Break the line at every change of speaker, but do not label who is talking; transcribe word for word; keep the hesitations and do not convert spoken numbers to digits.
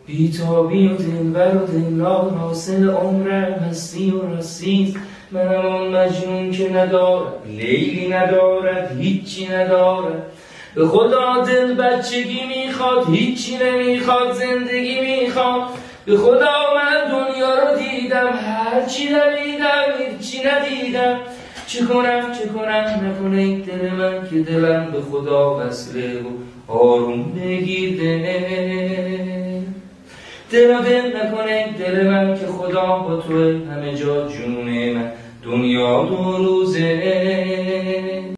بیتابی و دلبر و دلدار حاصل عمرم هستی و رسیست. منم آن مجنون که ندارد لیلی ندارد هیچی ندارد. به خدا دل بچگی میخواد هیچی نمیخواد زندگی میخواد. به خدا من دنیا رو دیدم هرچی ندیدم هیچی ندیدم. چه کنم چه کنم نکنه این دل من که دلم به خدا وصله و آروم بگیر دل. دل و دل نکنه دل من که خدا با توه همه جا جون من دنیا دو روزه.